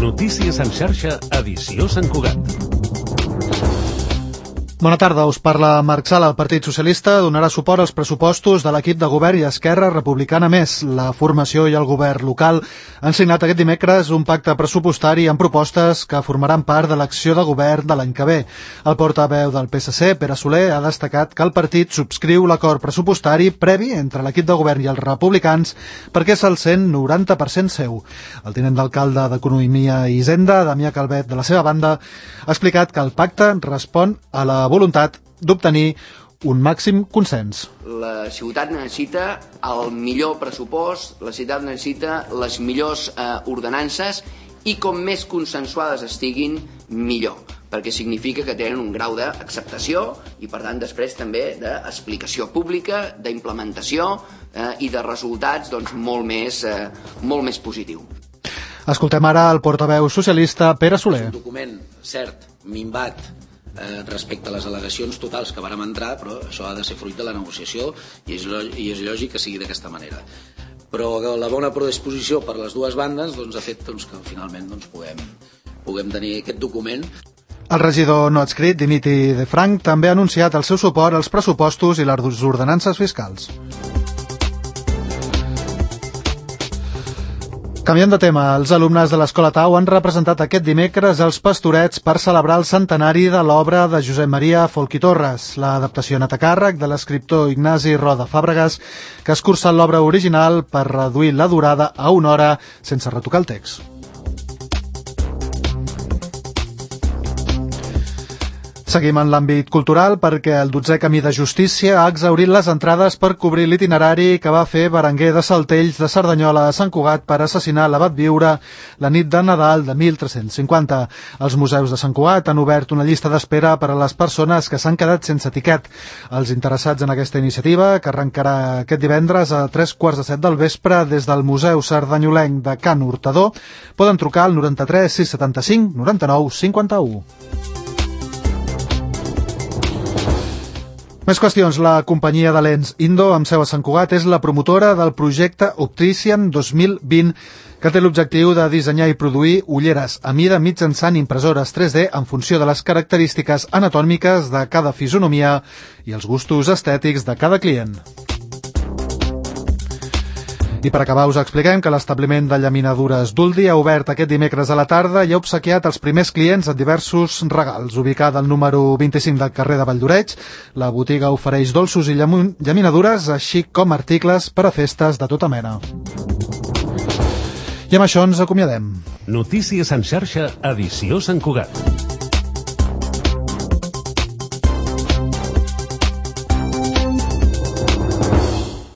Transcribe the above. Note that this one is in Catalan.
Notícies en xarxa, edició Sant Cugat. Bona tarda, us parla Marc Sala. El Partit Socialista donarà suport als pressupostos de l'equip de govern i Esquerra Republicana Més. La formació i el govern local han signat aquest dimecres un pacte pressupostari amb propostes que formaran part de l'acció de govern de l'any que ve. El portaveu del PSC, Pere Soler, ha destacat que el partit subscriu l'acord pressupostari previ entre l'equip de govern i els republicans perquè se'l sent 90% seu. El tinent d'alcalde d'Economia i Hisenda, Damià Calvet, de la seva banda, ha explicat que el pacte respon a la voluntat d'obtenir un màxim consens. La ciutat necessita el millor pressupost, la ciutat necessita les millors ordenances i com més consensuades estiguin, millor, perquè significa que tenen un grau d'acceptació i per tant després també d'explicació pública, d'implementació i de resultats molt més positiu. Escoltem ara el portaveu socialista Pere Soler. És un document, cert, minvat respecte a les al·legacions totals que vàrem entrar, però això ha de ser fruit de la negociació i és lògic que sigui d'aquesta manera. Però la bona predisposició per les dues bandes ha fet que finalment puguem tenir aquest document. El regidor no adscrit, Dimitri de Frank, també ha anunciat el seu suport als pressupostos i les ordenances fiscals. Canviant de tema, els alumnes de l'Escola Tau han representat aquest dimecres els Pastorets per celebrar el centenari de l'obra de Josep Maria Folch i Torres. L'adaptació ha anat a càrrec de l'escriptor Ignasi Roda Fàbregas, que ha escurçat l'obra original per reduir la durada a 1 hora sense retocar el text. Seguim en l'àmbit cultural perquè el 12è Camí de Justícia ha exhaurit les entrades per cobrir l'itinerari que va fer Berenguer de Saltells de Cerdanyola a Sant Cugat per assassinar l'abat Viure la nit de Nadal de 1350. Els museus de Sant Cugat han obert una llista d'espera per a les persones que s'han quedat sense tiquet. Els interessats en aquesta iniciativa, que arrencarà aquest divendres a 15:45 del vespre des del Museu Cerdanyolenc de Can Hurtador, poden trucar al 93 675 99 51. Més qüestions. La companyia de lents Indo, amb seu a Sant Cugat, és la promotora del projecte Optician 2020, que té l'objectiu de dissenyar i produir ulleres a mida mitjançant impressores 3D en funció de les característiques anatòmiques de cada fisonomia i els gustos estètics de cada client. I per acabar us expliquem que l'establiment de llaminadures Duldi ha obert aquest dimecres a la tarda i ha obsequiat els primers clients amb diversos regals. Ubicada al número 25 del carrer de Valldoreig, la botiga ofereix dolços i llaminadures, així com articles per a festes de tota mena. I amb això ens acomiadem. Notícies en xarxa, edició Sant Cugat.